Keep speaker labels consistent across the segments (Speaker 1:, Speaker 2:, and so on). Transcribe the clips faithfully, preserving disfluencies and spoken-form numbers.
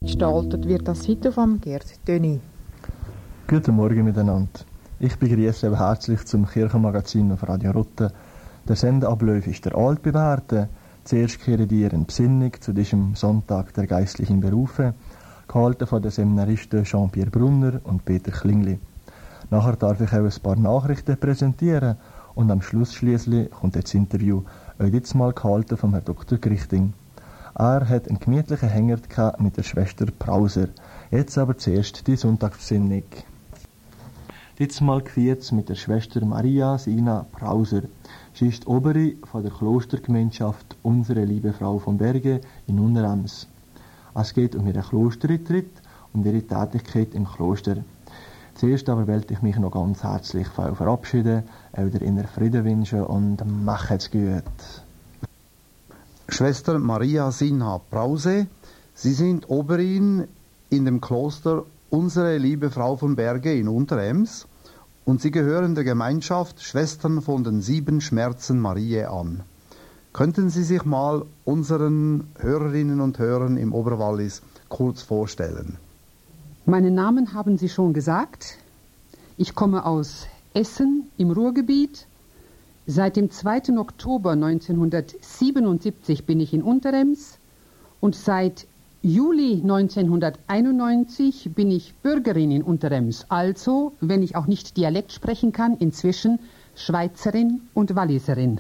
Speaker 1: Gestaltet wird das heute vom Gerd Döni.
Speaker 2: Guten Morgen miteinander. Ich begrüße Sie herzlich zum Kirchenmagazin auf Radio Rotte. Der Sendeablauf ist der altbewährte. Zuerst kehren die in Besinnung zu diesem Sonntag der geistlichen Berufe, gehalten von den Seminaristen Jean-Pierre Brunner und Peter Klingli. Nachher darf ich auch ein paar Nachrichten präsentieren und am Schluss schließlich kommt das Interview, auch jetzt mal gehalten vom Herrn Doktor Grichting. Er hat einen gemütlichen Hänger mit der Schwester Prauser. Jetzt aber zuerst die Sonntagsbesinnung. Diesmal geführt mit der Schwester Maria Sina Prauser. Sie ist die Obere von der Klostergemeinschaft Unsere Liebe Frau von Berge in Unterems. Es geht um ihren Klosterritt und ihre Tätigkeit im Kloster. Zuerst aber wollte ich mich noch ganz herzlich von euch verabschieden, euch inneren Frieden wünschen und macht's gut.
Speaker 3: Schwester Maria Sina Prause, Sie sind Oberin in dem Kloster Unsere Liebe Frau von Berge in Unterems und Sie gehören der Gemeinschaft Schwestern von den sieben Schmerzen Mariä an. Könnten Sie sich mal unseren Hörerinnen und Hörern im Oberwallis kurz vorstellen?
Speaker 4: Meinen Namen haben Sie schon gesagt. Ich komme aus Essen im Ruhrgebiet. Seit dem zweiten Oktober neunzehnhundertsiebenundsiebzig bin ich in Unterems und seit Juli neunzehnhunderteinundneunzig bin ich Bürgerin in Unterems, also, wenn ich auch nicht Dialekt sprechen kann, inzwischen Schweizerin und Walliserin.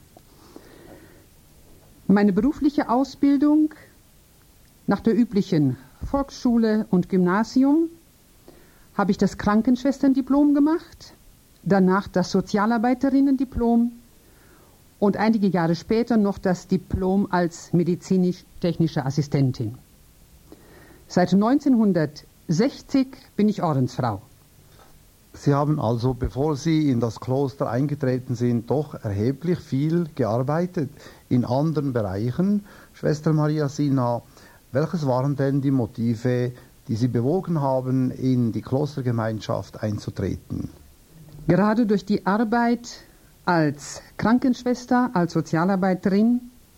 Speaker 4: Meine berufliche Ausbildung nach der üblichen Volksschule und Gymnasium habe ich das Krankenschwesterndiplom gemacht, danach das Sozialarbeiterinnendiplom und einige Jahre später noch das Diplom als medizinisch-technische Assistentin. Seit neunzehnhundertsechzig bin ich Ordensfrau.
Speaker 3: Sie haben also, bevor Sie in das Kloster eingetreten sind, doch erheblich viel gearbeitet in anderen Bereichen. Schwester Maria Sina, welches waren denn die Motive, die Sie bewogen haben, in die Klostergemeinschaft einzutreten?
Speaker 4: Gerade durch die Arbeit als Krankenschwester, als Sozialarbeiterin,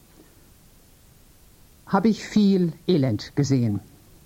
Speaker 4: habe ich viel Elend gesehen.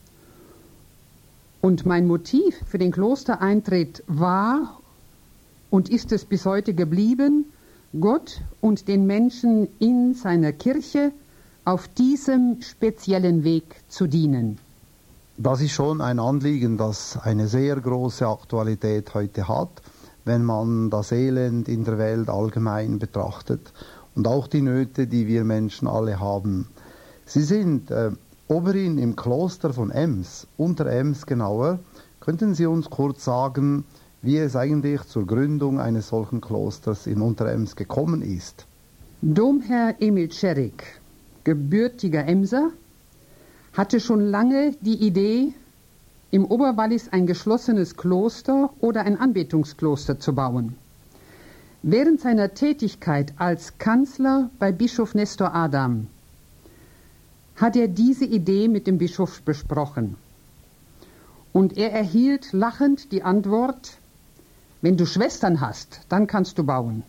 Speaker 4: Und mein Motiv für den Klostereintritt war und ist es bis heute geblieben, Gott und den Menschen in seiner Kirche auf diesem speziellen Weg zu dienen.
Speaker 3: Das ist schon ein Anliegen, das eine sehr große Aktualität heute hat, wenn man das Elend in der Welt allgemein betrachtet und auch die Nöte, die wir Menschen alle haben. Sie sind äh, Oberin im Kloster von Ems, unter Ems genauer. Könnten Sie uns kurz sagen, wie es eigentlich zur Gründung eines solchen Klosters in Unterems gekommen ist?
Speaker 4: Domherr Emil Czerrik, gebürtiger Emser, hatte schon lange die Idee, im Oberwallis ein geschlossenes Kloster oder ein Anbetungskloster zu bauen. Während seiner Tätigkeit als Kanzler bei Bischof Nestor Adam hat er diese Idee mit dem Bischof besprochen. Und er erhielt lachend die Antwort: Wenn du Schwestern hast, dann kannst du bauen.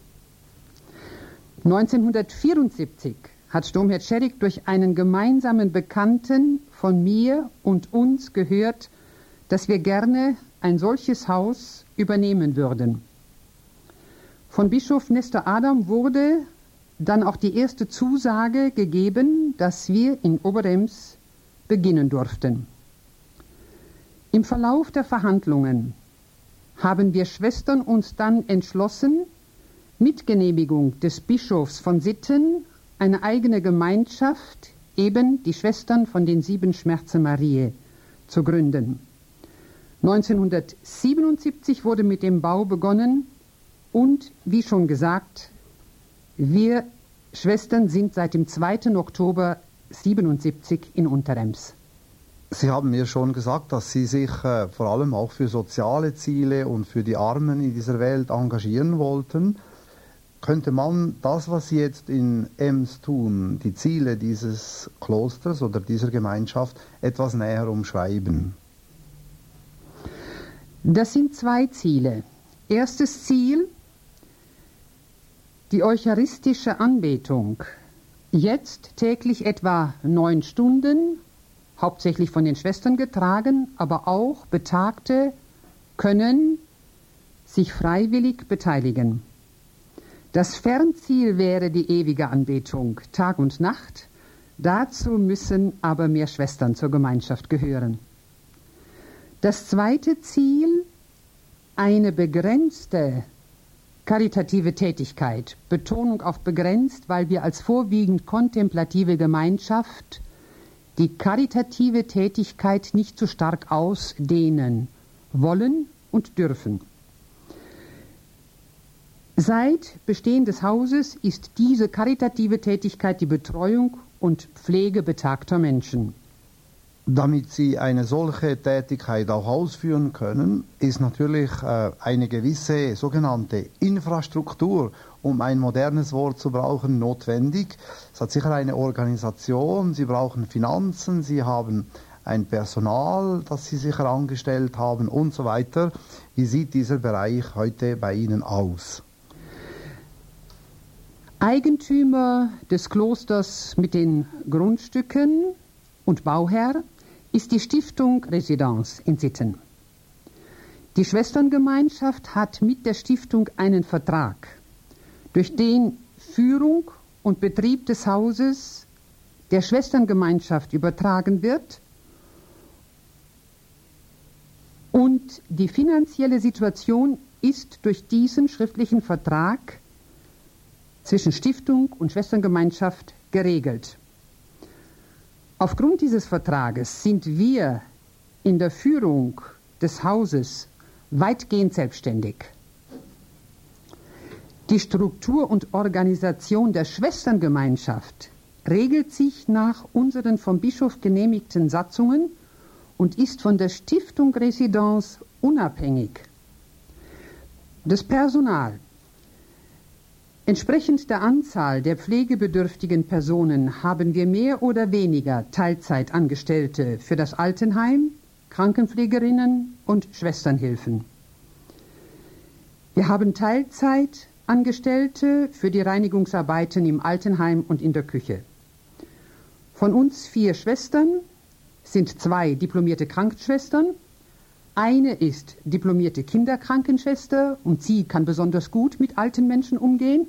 Speaker 4: neunzehnhundertvierundsiebzig hat Domherr Czerrik durch einen gemeinsamen Bekannten von mir und uns gehört, dass wir gerne ein solches Haus übernehmen würden. Von Bischof Nestor Adam wurde dann auch die erste Zusage gegeben, dass wir in Oberems beginnen durften. Im Verlauf der Verhandlungen haben wir Schwestern uns dann entschlossen, mit Genehmigung des Bischofs von Sitten eine eigene Gemeinschaft, eben die Schwestern von den sieben Schmerzen Mariä, zu gründen. neunzehnhundertsiebenundsiebzig wurde mit dem Bau begonnen und, wie schon gesagt, wir Schwestern sind seit dem zweiten Oktober siebenundsiebzig in Unterems.
Speaker 3: Sie haben mir schon gesagt, dass Sie sich äh, vor allem auch für soziale Ziele und für die Armen in dieser Welt engagieren wollten. Könnte man das, was Sie jetzt in Ems tun, die Ziele dieses Klosters oder dieser Gemeinschaft, etwas näher umschreiben?
Speaker 4: Das sind zwei Ziele. Erstes Ziel: die eucharistische Anbetung. Jetzt täglich etwa neun Stunden hauptsächlich von den Schwestern getragen, aber auch Betagte können sich freiwillig beteiligen. Das Fernziel wäre die ewige Anbetung, Tag und Nacht. Dazu müssen aber mehr Schwestern zur Gemeinschaft gehören. Das zweite Ziel, eine begrenzte karitative Tätigkeit. Betonung auf begrenzt, weil wir als vorwiegend kontemplative Gemeinschaft die karitative Tätigkeit nicht zu stark ausdehnen wollen und dürfen. Seit Bestehen des Hauses ist diese karitative Tätigkeit die Betreuung und Pflege betagter Menschen.
Speaker 3: Damit Sie eine solche Tätigkeit auch ausführen können, ist natürlich äh, eine gewisse sogenannte Infrastruktur, um ein modernes Wort zu brauchen, notwendig. Es hat sicher eine Organisation, Sie brauchen Finanzen, Sie haben ein Personal, das Sie sicher angestellt haben und so weiter. Wie sieht dieser Bereich heute bei Ihnen aus?
Speaker 4: Eigentümer des Klosters mit den Grundstücken und Bauherr ist die Stiftung Residence in Sitten. Die Schwesterngemeinschaft hat mit der Stiftung einen Vertrag, durch den Führung und Betrieb des Hauses der Schwesterngemeinschaft übertragen wird und die finanzielle Situation ist durch diesen schriftlichen Vertrag zwischen Stiftung und Schwesterngemeinschaft geregelt. Aufgrund dieses Vertrages sind wir in der Führung des Hauses weitgehend selbstständig. Die Struktur und Organisation der Schwesterngemeinschaft regelt sich nach unseren vom Bischof genehmigten Satzungen und ist von der Stiftung Residence unabhängig. Das Personal. Entsprechend der Anzahl der pflegebedürftigen Personen haben wir mehr oder weniger Teilzeitangestellte für das Altenheim, Krankenpflegerinnen und Schwesternhilfen. Wir haben Teilzeitangestellte für die Reinigungsarbeiten im Altenheim und in der Küche. Von uns vier Schwestern sind zwei diplomierte Krankenschwestern. Eine ist diplomierte Kinderkrankenschwester und sie kann besonders gut mit alten Menschen umgehen.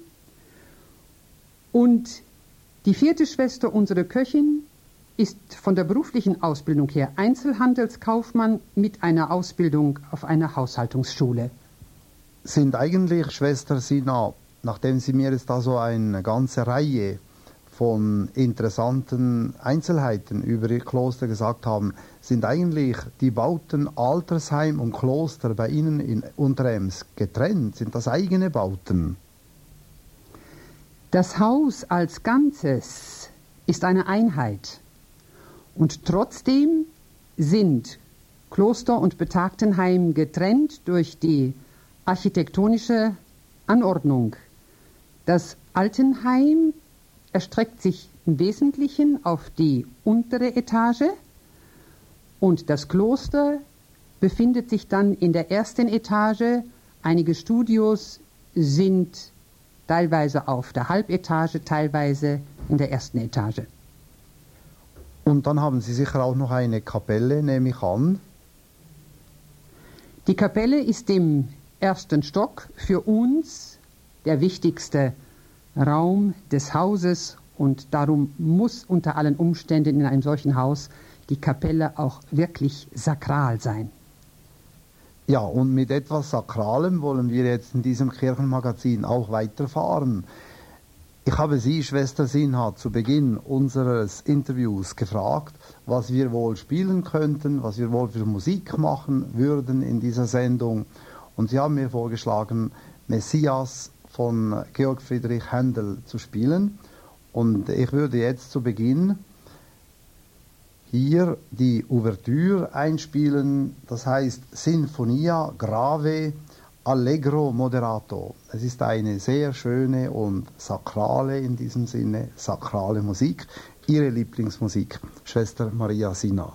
Speaker 4: Und die vierte Schwester, unsere Köchin, ist von der beruflichen Ausbildung her Einzelhandelskaufmann mit einer Ausbildung auf einer Haushaltungsschule.
Speaker 3: Sind eigentlich, Schwester Sina, nachdem Sie mir jetzt da so eine ganze Reihe von interessanten Einzelheiten über Ihr Kloster gesagt haben, sind eigentlich die Bauten Altersheim und Kloster bei Ihnen in Unterems getrennt? Sind das eigene Bauten?
Speaker 4: Das Haus als Ganzes ist eine Einheit und trotzdem sind Kloster und Betagtenheim getrennt durch die architektonische Anordnung. Das Altenheim erstreckt sich im Wesentlichen auf die untere Etage und das Kloster befindet sich dann in der ersten Etage. Einige Studios sind teilweise auf der Halbetage, teilweise in der ersten Etage.
Speaker 3: Und dann haben Sie sicher auch noch eine Kapelle, nehme ich an.
Speaker 4: Die Kapelle ist im ersten Stock für uns der wichtigste Raum des Hauses und darum muss unter allen Umständen in einem solchen Haus die Kapelle auch wirklich sakral sein.
Speaker 3: Ja, und mit etwas Sakralem wollen wir jetzt in diesem Kirchenmagazin auch weiterfahren. Ich habe Sie, Schwester Sinha, zu Beginn unseres Interviews gefragt, was wir wohl spielen könnten, was wir wohl für Musik machen würden in dieser Sendung. Und Sie haben mir vorgeschlagen, Messias von Georg Friedrich Händel zu spielen. Und ich würde jetzt zu Beginn hier die Ouvertüre einspielen, das heißt Sinfonia Grave Allegro Moderato. Es ist eine sehr schöne und sakrale, in diesem Sinne, sakrale Musik. Ihre Lieblingsmusik, Schwester Maria Sina.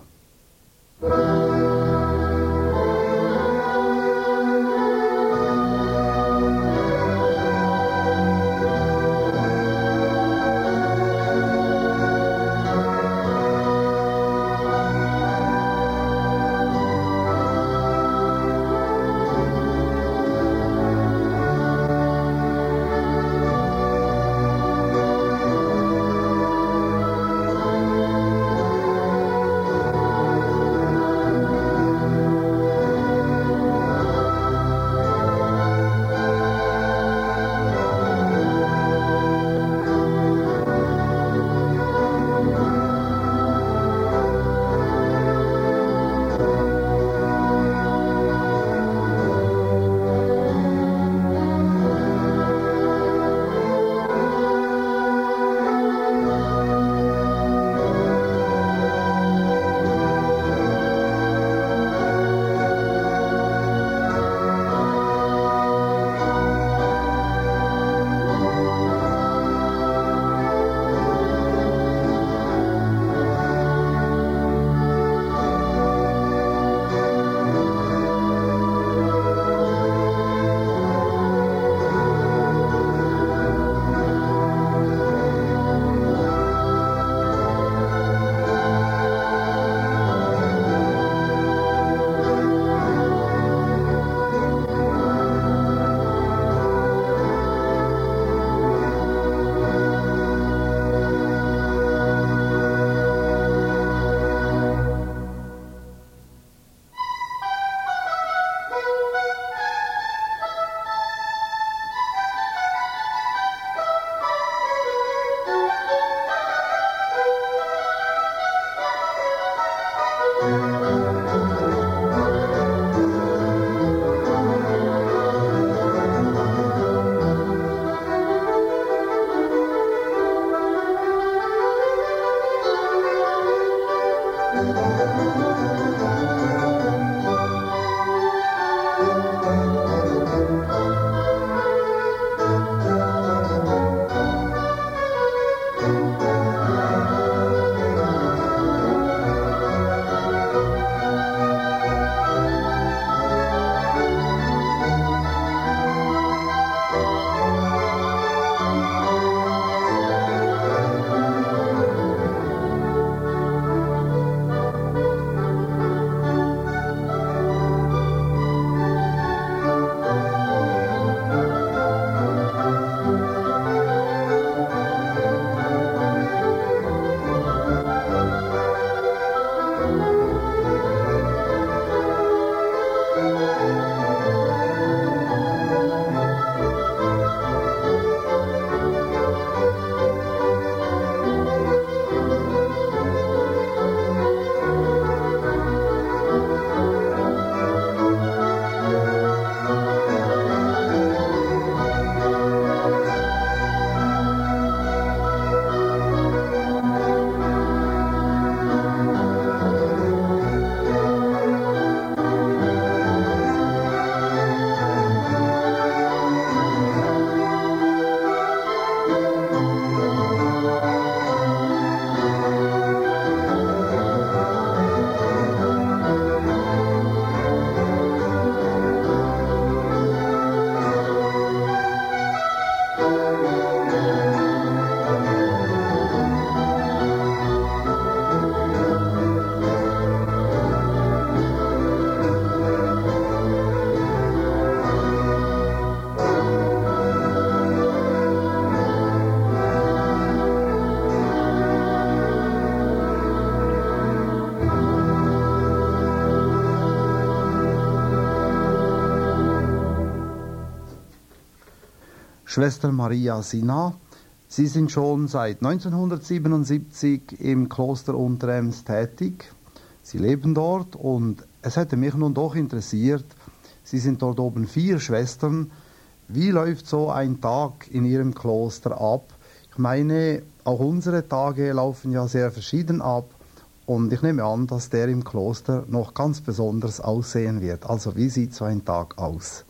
Speaker 3: Schwester Maria Sina, Sie sind schon seit neunzehnhundertsiebenundsiebzig im Kloster Unterems tätig. Sie leben dort und es hätte mich nun doch interessiert, Sie sind dort oben vier Schwestern. Wie läuft so ein Tag in Ihrem Kloster ab? Ich meine, auch unsere Tage laufen ja sehr verschieden ab und ich nehme an, dass der im Kloster noch ganz besonders aussehen wird. Also wie sieht so ein Tag aus?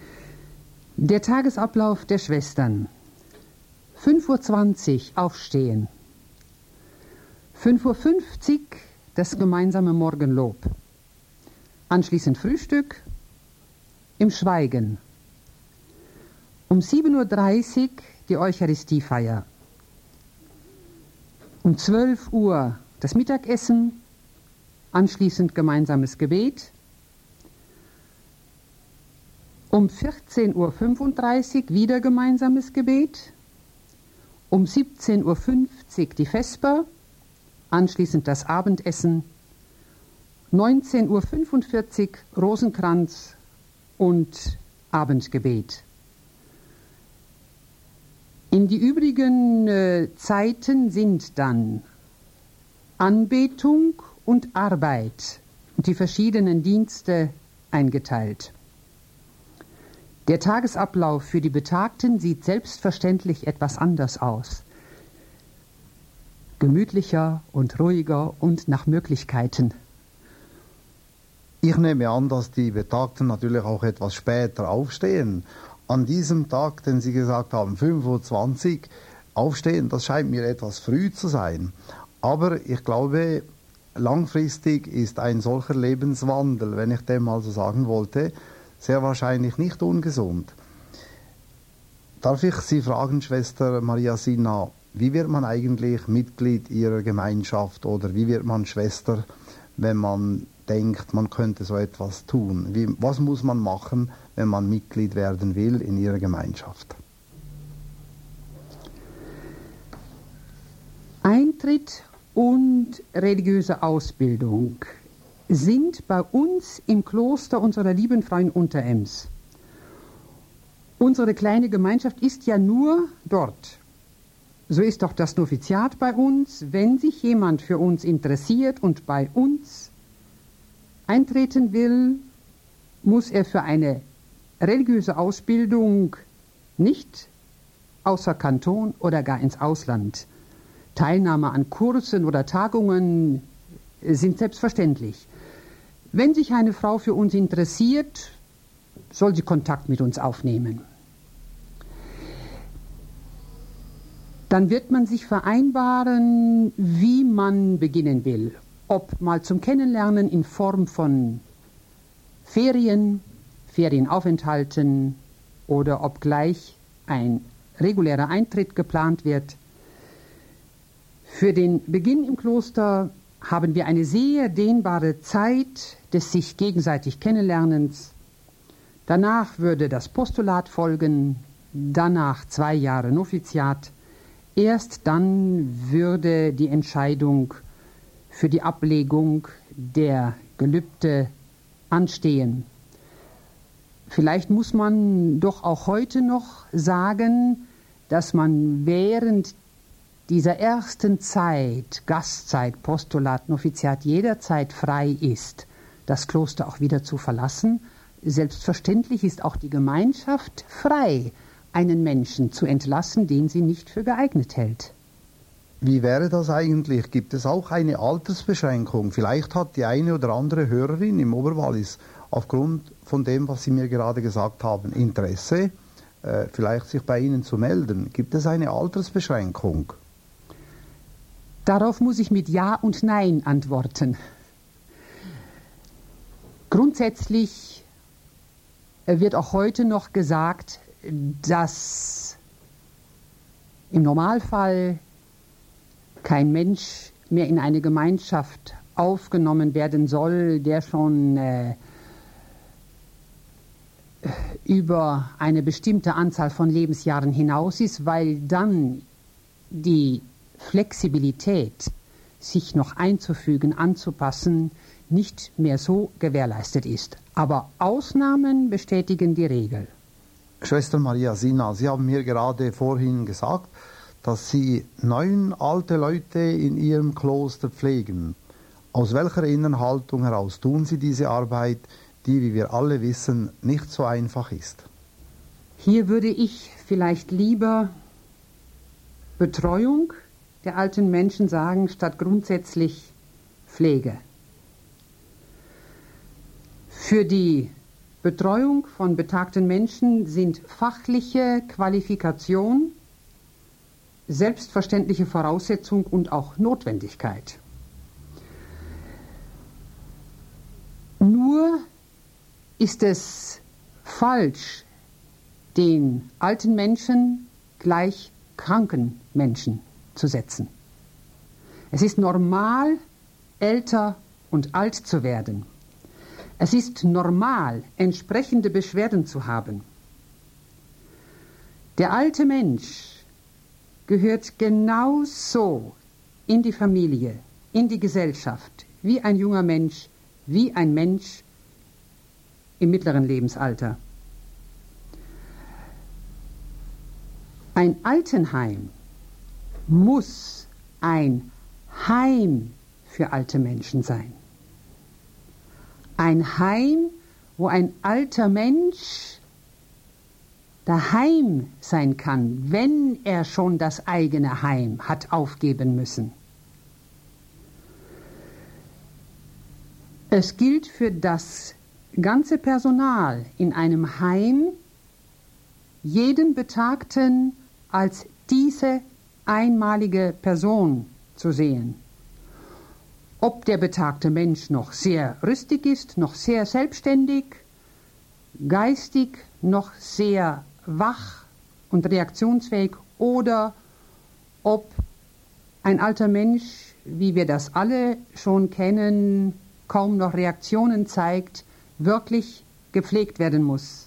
Speaker 4: Der Tagesablauf der Schwestern. fünf Uhr zwanzig aufstehen. fünf Uhr fünfzig das gemeinsame Morgenlob. Anschließend Frühstück im Schweigen. Um sieben Uhr dreißig die Eucharistiefeier. Um zwölf Uhr das Mittagessen, anschließend gemeinsames Gebet. Um vierzehn Uhr fünfunddreißig wieder gemeinsames Gebet. Um siebzehn Uhr fünfzig die Vesper, anschließend das Abendessen. neunzehn Uhr fünfundvierzig Rosenkranz und Abendgebet. In die übrigen äh, Zeiten sind dann Anbetung und Arbeit und die verschiedenen Dienste eingeteilt. Der Tagesablauf für die Betagten sieht selbstverständlich etwas anders aus. Gemütlicher und ruhiger und nach Möglichkeiten.
Speaker 3: Ich nehme an, dass die Betagten natürlich auch etwas später aufstehen. An diesem Tag, den Sie gesagt haben, fünf Uhr zwanzig, aufstehen, das scheint mir etwas früh zu sein. Aber ich glaube, langfristig ist ein solcher Lebenswandel, wenn ich dem mal so sagen wollte, sehr wahrscheinlich nicht ungesund. Darf ich Sie fragen, Schwester Maria Sina, wie wird man eigentlich Mitglied Ihrer Gemeinschaft oder wie wird man Schwester, wenn man denkt, man könnte so etwas tun? Wie, was muss man machen, wenn man Mitglied werden will in Ihrer Gemeinschaft?
Speaker 4: Eintritt und religiöse Ausbildung sind bei uns im Kloster unserer lieben Frau in Unterems. Unsere kleine Gemeinschaft ist ja nur dort. So ist doch das Noviziat bei uns. Wenn sich jemand für uns interessiert und bei uns eintreten will, muss er für eine religiöse Ausbildung nicht außer Kanton oder gar ins Ausland. Teilnahme an Kursen oder Tagungen sind selbstverständlich. Wenn sich eine Frau für uns interessiert, soll sie Kontakt mit uns aufnehmen. Dann wird man sich vereinbaren, wie man beginnen will. Ob mal zum Kennenlernen in Form von Ferien, Ferienaufenthalten oder ob gleich ein regulärer Eintritt geplant wird. Für den Beginn im Kloster haben wir eine sehr dehnbare Zeit des sich gegenseitig Kennenlernens. Danach würde das Postulat folgen, danach zwei Jahre Noviziat. Erst dann würde die Entscheidung für die Ablegung der Gelübde anstehen. Vielleicht muss man doch auch heute noch sagen, dass man während dieser ersten Zeit, Gastzeit, Postulat, Noviziat, jederzeit frei ist, das Kloster auch wieder zu verlassen. Selbstverständlich ist auch die Gemeinschaft frei, einen Menschen zu entlassen, den sie nicht für geeignet hält.
Speaker 3: Wie wäre das eigentlich? Gibt es auch eine Altersbeschränkung? Vielleicht hat die eine oder andere Hörerin im Oberwallis aufgrund von dem, was Sie mir gerade gesagt haben, Interesse, äh, vielleicht sich bei Ihnen zu melden. Gibt es eine Altersbeschränkung?
Speaker 4: Darauf muss ich mit Ja und Nein antworten. Grundsätzlich wird auch heute noch gesagt, dass im Normalfall kein Mensch mehr in eine Gemeinschaft aufgenommen werden soll, der schon äh, über eine bestimmte Anzahl von Lebensjahren hinaus ist, weil dann die Flexibilität, sich noch einzufügen, anzupassen, nicht mehr so gewährleistet ist. Aber Ausnahmen bestätigen die Regel.
Speaker 3: Schwester Maria Sina, Sie haben mir gerade vorhin gesagt, dass Sie neun alte Leute in Ihrem Kloster pflegen. Aus welcher inneren Haltung heraus tun Sie diese Arbeit, die, wie wir alle wissen, nicht so einfach ist?
Speaker 4: Hier würde ich vielleicht lieber Betreuung der alten Menschen sagen, statt grundsätzlich Pflege. Für die Betreuung von betagten Menschen sind fachliche Qualifikation, selbstverständliche Voraussetzung und auch Notwendigkeit. Nur ist es falsch, den alten Menschen gleich kranken Menschen zu setzen. Es ist normal, älter und alt zu werden. Es ist normal, entsprechende Beschwerden zu haben. Der alte Mensch gehört genauso in die Familie, in die Gesellschaft, wie ein junger Mensch, wie ein Mensch im mittleren Lebensalter. Ein Altenheim muss ein Heim für alte Menschen sein. Ein Heim, wo ein alter Mensch daheim sein kann, wenn er schon das eigene Heim hat aufgeben müssen. Es gilt für das ganze Personal in einem Heim, jeden Betagten als diese einmalige Person zu sehen. Ob der betagte Mensch noch sehr rüstig ist, noch sehr selbstständig, geistig noch sehr wach und reaktionsfähig, oder ob ein alter Mensch, wie wir das alle schon kennen, kaum noch Reaktionen zeigt, wirklich gepflegt werden muss.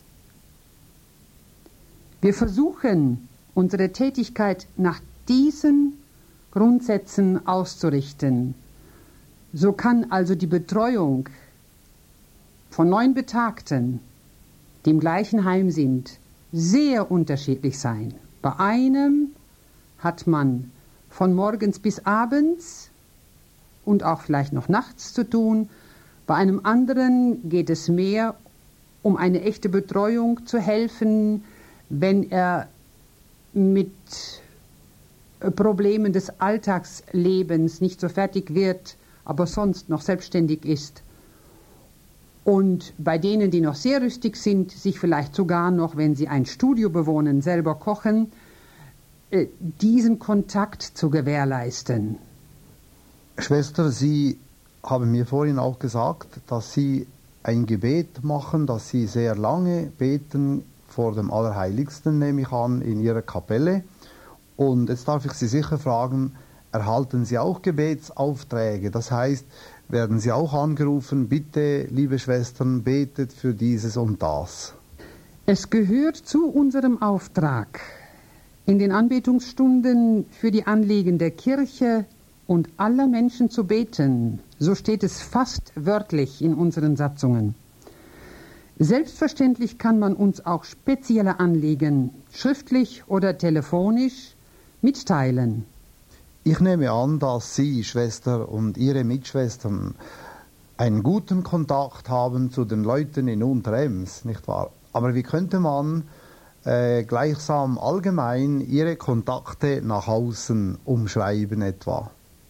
Speaker 4: Wir versuchen, unsere Tätigkeit nach diesen Grundsätzen auszurichten. So kann also die Betreuung von neun Betagten, die im gleichen Heim sind, sehr unterschiedlich sein. Bei einem hat man von morgens bis abends und auch vielleicht noch nachts zu tun. Bei einem anderen geht es mehr um eine echte Betreuung zu helfen, wenn er mit Problemen des Alltagslebens nicht so fertig wird, aber sonst noch selbstständig ist. Und bei denen, die noch sehr rüstig sind, sich vielleicht sogar noch, wenn sie ein Studio bewohnen, selber kochen, diesen Kontakt zu gewährleisten.
Speaker 3: Schwester, Sie haben mir vorhin auch gesagt, dass Sie ein Gebet machen, dass Sie sehr lange beten vor dem Allerheiligsten, nehme ich an, in Ihrer Kapelle. Und jetzt darf ich Sie sicher fragen, erhalten Sie auch Gebetsaufträge? Das heißt, werden Sie auch angerufen, bitte, liebe Schwestern, betet für dieses und das?
Speaker 4: Es gehört zu unserem Auftrag, in den Anbetungsstunden für die Anliegen der Kirche und aller Menschen zu beten. So steht es fast wörtlich in unseren Satzungen. Selbstverständlich kann man uns auch spezielle Anliegen, schriftlich oder telefonisch, mitteilen.
Speaker 3: Ich nehme an, dass Sie, Schwester, und Ihre Mitschwestern einen guten Kontakt haben zu den Leuten in Unterems, nicht wahr? Aber wie könnte man äh, gleichsam allgemein Ihre Kontakte nach außen umschreiben etwa?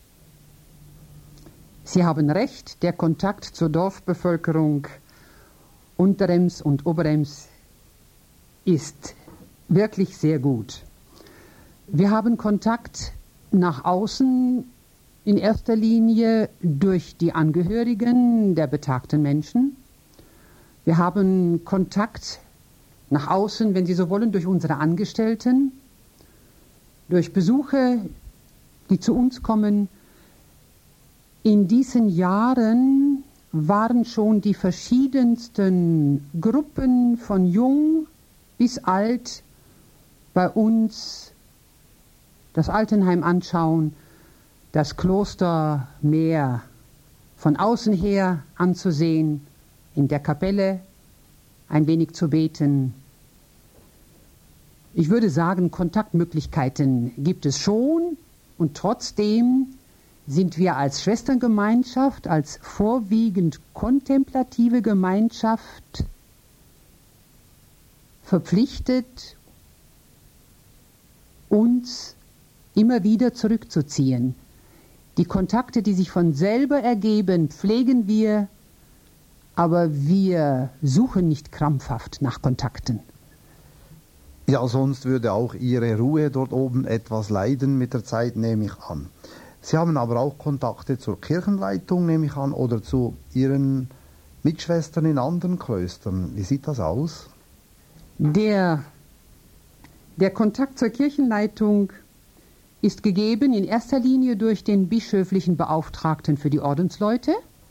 Speaker 4: Sie haben recht, der Kontakt zur Dorfbevölkerung Unterems und Oberems ist wirklich sehr gut. Wir haben Kontakt nach außen in erster Linie durch die Angehörigen der betagten Menschen. Wir haben Kontakt nach außen, wenn Sie so wollen, durch unsere Angestellten, durch Besuche, die zu uns kommen. In diesen Jahren waren schon die verschiedensten Gruppen von jung bis alt bei uns das Altenheim anschauen, das Kloster mehr von außen her anzusehen, in der Kapelle ein wenig zu beten. Ich würde sagen, Kontaktmöglichkeiten gibt es schon und trotzdem sind wir als Schwesterngemeinschaft, als vorwiegend kontemplative Gemeinschaft verpflichtet, uns immer wieder zurückzuziehen. Die Kontakte, die sich von selber ergeben, pflegen wir, aber wir suchen nicht krampfhaft nach Kontakten.
Speaker 3: Ja, sonst würde auch Ihre Ruhe dort oben etwas leiden mit der Zeit, nehme ich an. Sie haben aber auch Kontakte zur Kirchenleitung, nehme ich an, oder zu Ihren Mitschwestern in anderen Klöstern. Wie sieht das aus?
Speaker 4: Der, der Kontakt zur Kirchenleitung ist gegeben in erster Linie durch den bischöflichen Beauftragten für die Ordensleute.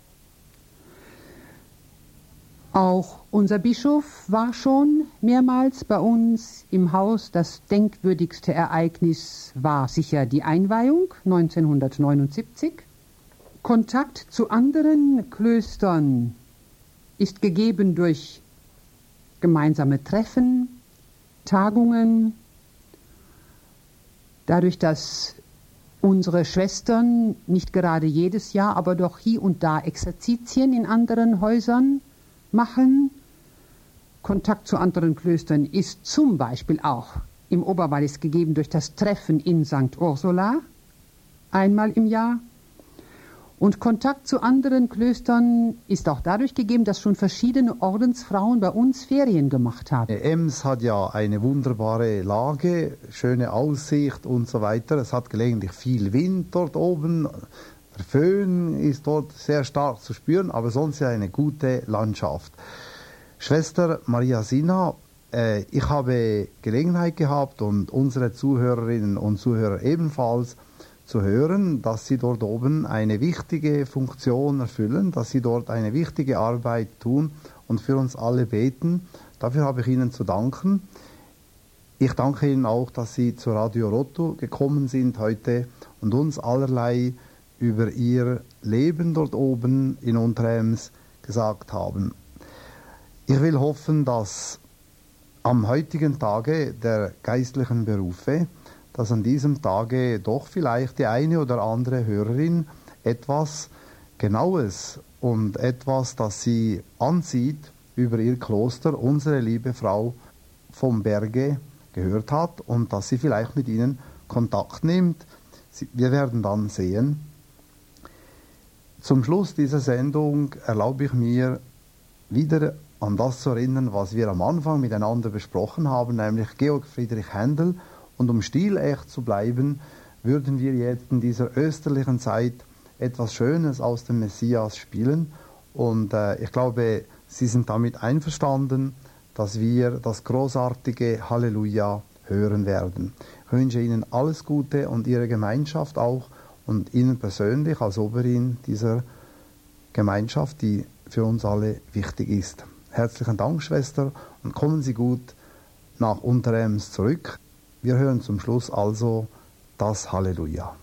Speaker 4: Auch unser Bischof war schon mehrmals bei uns im Haus. Das denkwürdigste Ereignis war sicher die Einweihung neunzehnhundertneunundsiebzig. Kontakt zu anderen Klöstern ist gegeben durch gemeinsame Treffen, Tagungen, dadurch, dass unsere Schwestern nicht gerade jedes Jahr, aber doch hier und da Exerzitien in anderen Häusern machen. Kontakt zu anderen Klöstern ist zum Beispiel auch im Oberwallis gegeben durch das Treffen in Sankt Ursula, einmal im Jahr. Und Kontakt zu anderen Klöstern ist auch dadurch gegeben, dass schon verschiedene Ordensfrauen bei uns Ferien gemacht haben.
Speaker 3: Ems hat ja eine wunderbare Lage, schöne Aussicht und so weiter. Es hat gelegentlich viel Wind dort oben. Der Föhn ist dort sehr stark zu spüren, aber sonst ja eine gute Landschaft. Schwester Maria Sina, äh, ich habe Gelegenheit gehabt und unsere Zuhörerinnen und Zuhörer ebenfalls zu hören, dass Sie dort oben eine wichtige Funktion erfüllen, dass Sie dort eine wichtige Arbeit tun und für uns alle beten. Dafür habe ich Ihnen zu danken. Ich danke Ihnen auch, dass Sie zu Radio Rotto gekommen sind heute und uns allerlei über Ihr Leben dort oben in Unterems gesagt haben. Ich will hoffen, dass am heutigen Tage der geistlichen Berufe, dass an diesem Tage doch vielleicht die eine oder andere Hörerin etwas Genaues und etwas, das sie anzieht über ihr Kloster, unsere liebe Frau vom Berge gehört hat und dass sie vielleicht mit ihnen Kontakt nimmt. Wir werden dann sehen. Zum Schluss dieser Sendung erlaube ich mir, wieder an das zu erinnern, was wir am Anfang miteinander besprochen haben, nämlich Georg Friedrich Händel. Und um stilecht zu bleiben, würden wir jetzt in dieser österlichen Zeit etwas Schönes aus dem Messias spielen. Und äh, ich glaube, Sie sind damit einverstanden, dass wir das großartige Halleluja hören werden. Ich wünsche Ihnen alles Gute und Ihre Gemeinschaft auch und Ihnen persönlich als Oberin dieser Gemeinschaft, die für uns alle wichtig ist. Herzlichen Dank, Schwester, und kommen Sie gut nach Unterems zurück. Wir hören zum Schluss also das Halleluja.